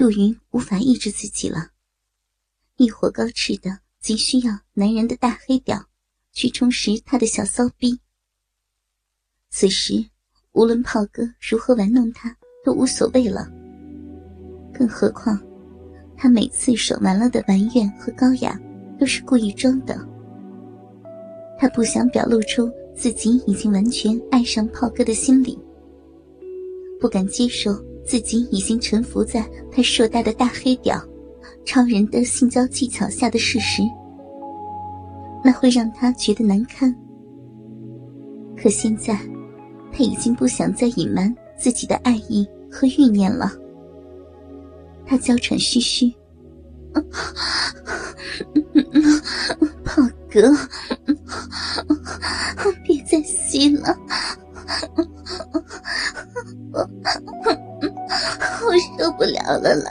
杜云无法抑制自己了，欲火高炽的急需要男人的大黑屌去充实他的小骚逼。此时无论炮哥如何玩弄他都无所谓了，更何况他每次爽完了的埋怨和高雅都是故意装的。他不想表露出自己已经完全爱上炮哥的心理，不敢接受自己已经臣服在他硕大的大黑屌超人的性交技巧下的事实，那会让他觉得难堪。可现在他已经不想再隐瞒自己的爱意和欲念了。他娇喘吁吁，炮哥，别再吸了，我受不了了。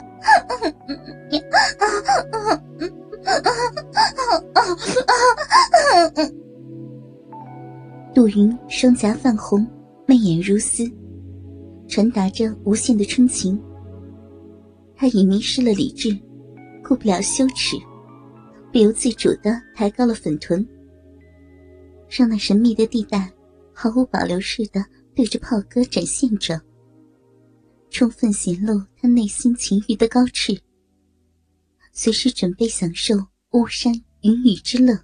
杜云双颊泛红，媚眼如丝，传达着无限的春情。他已迷失了理智，顾不了羞耻，不由自主地抬高了粉臀，让那神秘的地带毫无保留似的对着炮哥展现着，充分显露他内心情欲的高炽，随时准备享受巫山云雨之乐。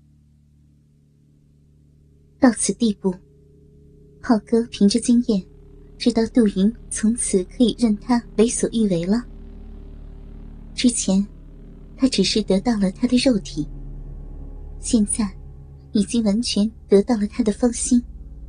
到此地步，炮哥凭着经验知道杜云从此可以任他为所欲为了。之前他只是得到了他的肉体，现在已经完全得到了他的芳心。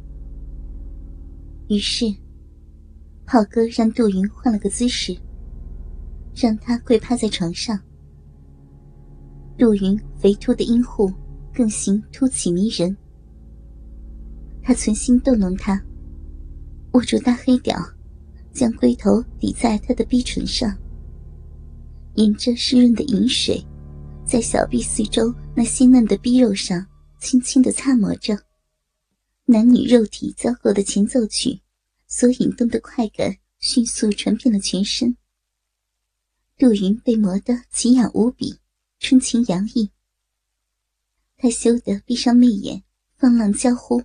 于是炮哥让杜云换了个姿势，让他跪趴在床上。杜云肥凸的阴户更形凸起迷人，他存心逗弄他，握住大黑屌，将龟头抵在他的逼唇上，沿着湿润的饮水在小臂四周那鲜嫩的逼肉上轻轻地擦磨着。男女肉体交媾的前奏曲所引动的快感迅速传遍了全身。杜云被磨得奇痒无比，春情洋溢。他羞得闭上媚眼，放浪娇呼，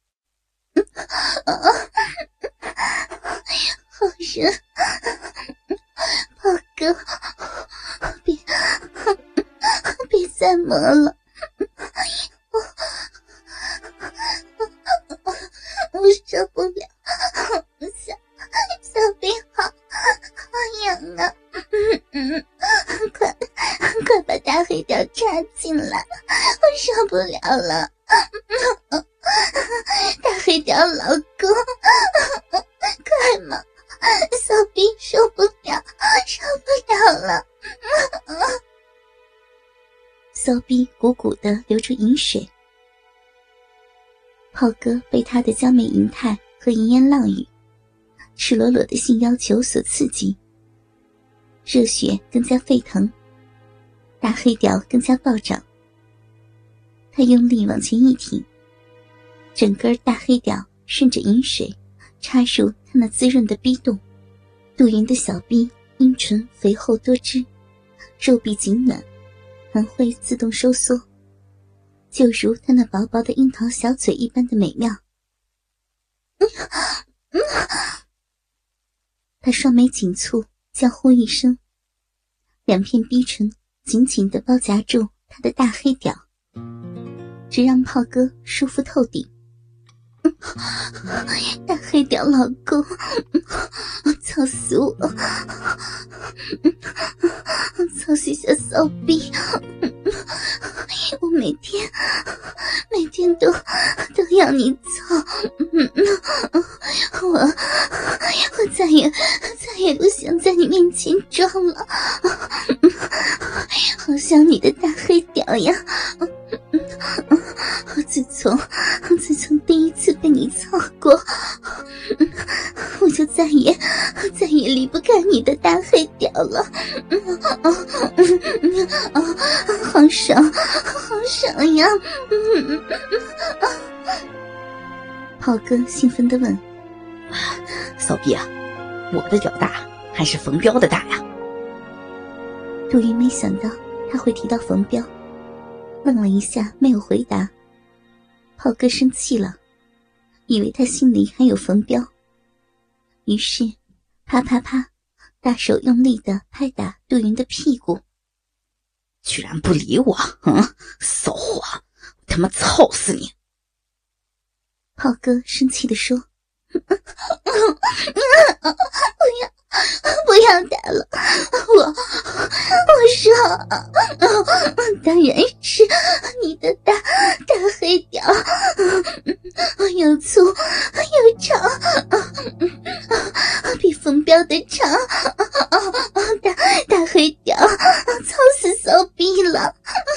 好热，炮哥，别再磨了，我受不了，小臂好痒啊，快把大黑屌插进来，我受不了了，大黑屌老公，快嘛，小臂受不了了。骚逼鼓鼓地流出饮水，炮哥被他的娇媚淫态和淫言浪语、赤裸裸的性要求所刺激，热血更加沸腾，大黑屌更加暴涨。他用力往前一挺，整根大黑屌顺着饮水插入他那滋润的逼洞。杜云的小逼阴唇肥厚多汁，肉壁紧暖，还会自动收缩，就如他那薄薄的樱桃小嘴一般的美妙。他双眉紧蹙，娇呼一声，两片逼唇紧紧地包夹住他的大黑屌，只让炮哥舒服透顶。大黑屌老公，操死我，操死小骚逼，我每天都要你操，我再也不想在你面前装了，好想你的大黑屌呀，自从第一次被你操过，我就再也离不开你的大黑屌了，好爽呀！炮哥兴奋地问：“ 骚逼啊，我的屌大还是冯彪的大呀？” 杜云没想到他会提到冯彪，愣了一下没有回答。炮哥生气了，以为他心里还有冯彪，于是啪啪啪大手用力地拍打杜云的屁股。 居然不理我，骚货，我他妈操死你！ 炮哥生气地说：不要打了，我说当然是你的大黑屌，又粗又长，比冯彪的长，大黑屌操死骚逼了。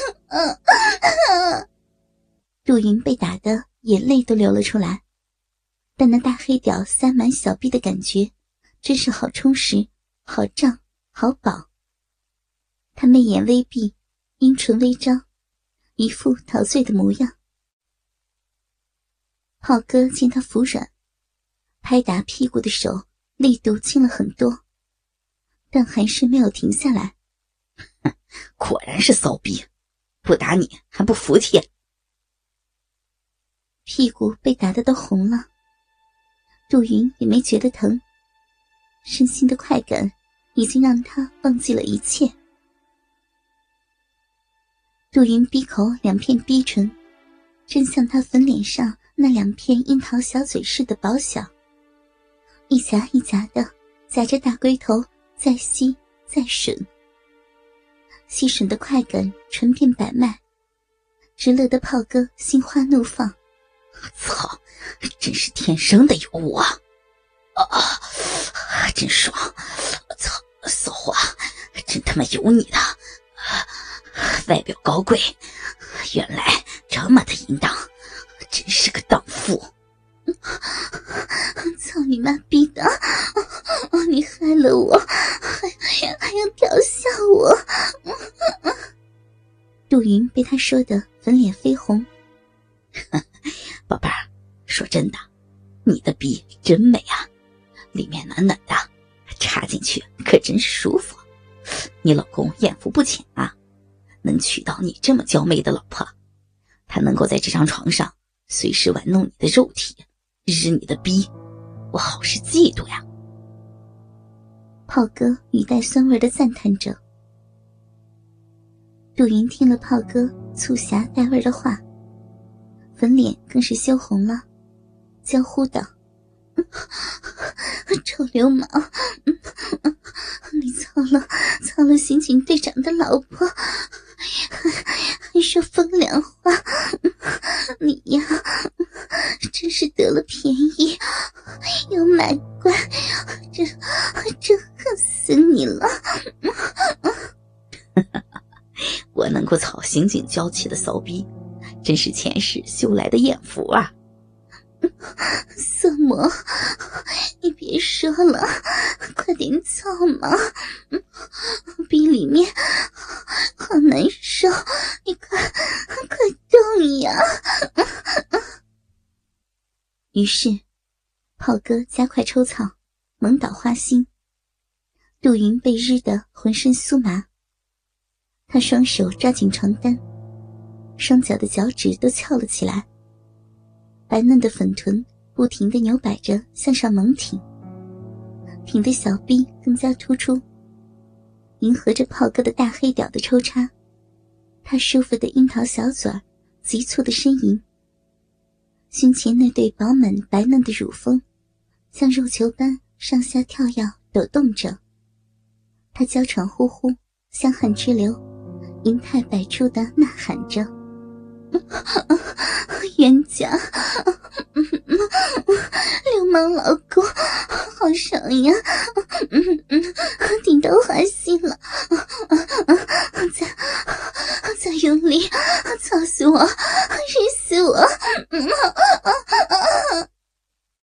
杜云被打得眼泪都流了出来，但那大黑屌塞满小臂的感觉真是好充实，好胀，好饱。他媚眼微闭，阴唇微张，一副陶醉的模样。炮哥见他服软，拍打屁股的手力度轻了很多，但还是没有停下来。 果然是骚逼，不打你还不服气。 屁股被打得都红了，杜云也没觉得疼，身心的快感已经让他忘记了一切。杜云闭口两片逼唇，正像他粉脸上那两片樱桃小嘴似的薄小，一夹一夹的夹着大龟头，再吸再吮，吸吮的快感传遍百脉，直乐得炮哥心花怒放。 操，真是天生的有我真爽！操，骚货，真他妈有你的！外表高贵，原来这么的淫荡，真是个荡妇！ 操你妈逼的！你害了我，还要调笑我！杜云被他说得粉脸绯红。 宝贝儿，说真的，你的逼真美啊，里面暖暖的，插进去可真舒服。你老公艳福不浅啊，能娶到你这么娇媚的老婆，他能够在这张床上随时玩弄你的肉体，日你的逼，我好是嫉妒呀。 炮哥语带酸味的赞叹着。杜云听了炮哥促狭带味的话，粉脸更是羞红了，娇呼道：臭流氓，你操了刑警队长的老婆，还说风凉话，你呀真是得了便宜又买乖，真恨死你了。 我能够操刑警娇气的骚逼，真是前世修来的艳福啊。 色魔，你别说了，快点操嘛，逼里面好难受，你快动呀。于是炮哥加快抽草，猛倒花心，杜云被日得浑身酥麻，他双手抓紧床单，双脚的脚趾都翘了起来，白嫩的粉臀不停地扭摆着向上猛挺，挺得小臂更加突出，迎合着炮哥的大黑屌的抽插，他舒服的樱桃小嘴儿急促的呻吟，胸前那对饱满白嫩的乳峰像肉球般上下跳跃抖动着，他娇喘呼呼，香汗直流，银态百出地呐喊着：冤家，流氓老公，好爽呀！顶到花心了，